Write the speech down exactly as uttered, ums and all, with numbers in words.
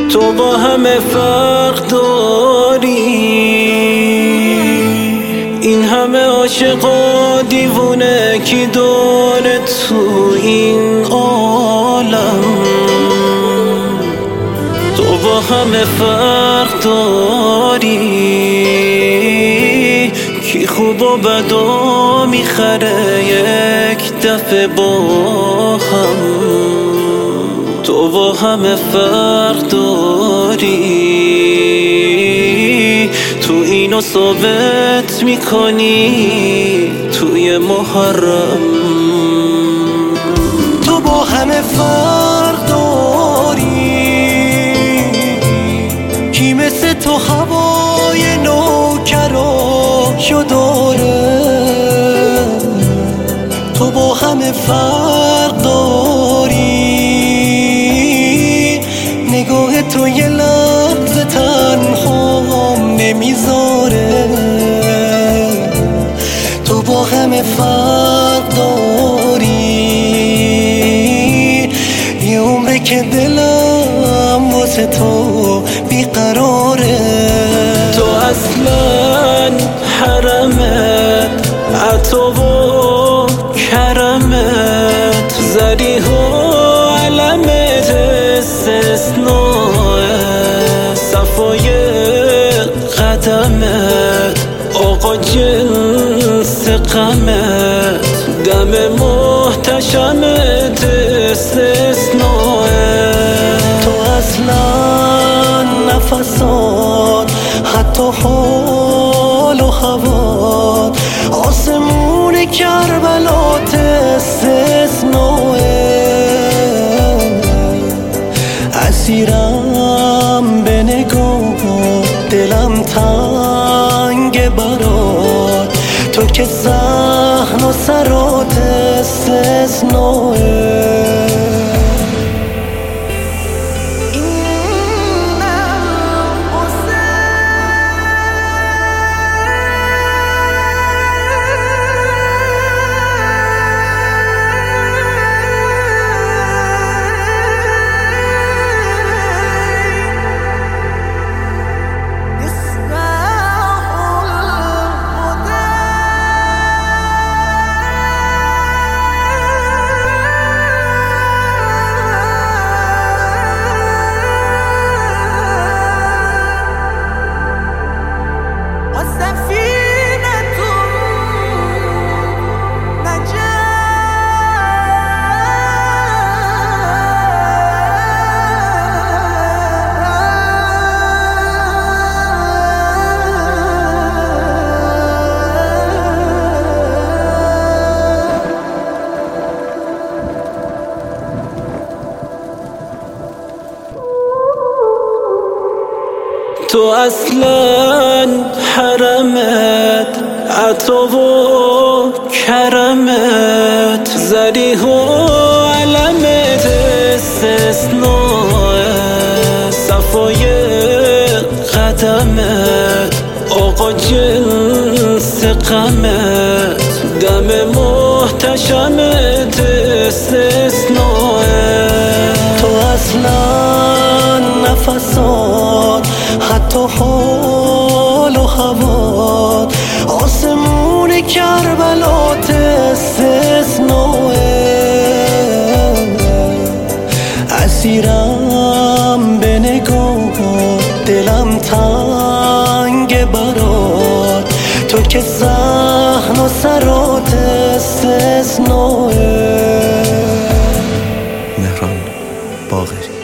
تو با همه فرق داری، این همه عاشق و دیوونه کی داره تو این عالم. تو با همه فرق داری، کی خوب و بدا میخره یک دفعه با هم. تو با همه فرق داری، تو اینو ثابت میکنی توی محرم. تو با همه فرق داری، کی مثل تو هوای نوکراشو داره. تو با همه فرق داری، نگاه تو یه لحظه تنهام نمیذاره. تو با همه فرق داری، یه عمره که دلم واسه تو بیقراره. تو اصلا حرمت عطا و کرمت، زریح و علمت استثناء صفای قدمت، آقا جنس غمت، دم محتشمت استثناء. تو اصلا نفسات، حتی حال و هوات، آسمون کربلات استثناء. اسیرم به نگاه، دلم تنگ برات، تو که صحن و سرات استثناء. تو اصلا حرمت عطا و کرمت، زریح و علمت استثناء صفای قدمت، آقا جنس غمت، دم محتشمت استثناء. تو اصلا نفسات، حتی حال و هوات، آسمون کربلات استثناء. اسیرم به نگاه، دلم تنگ برات، تو که صحن و سرات استثناء. مهران باقری.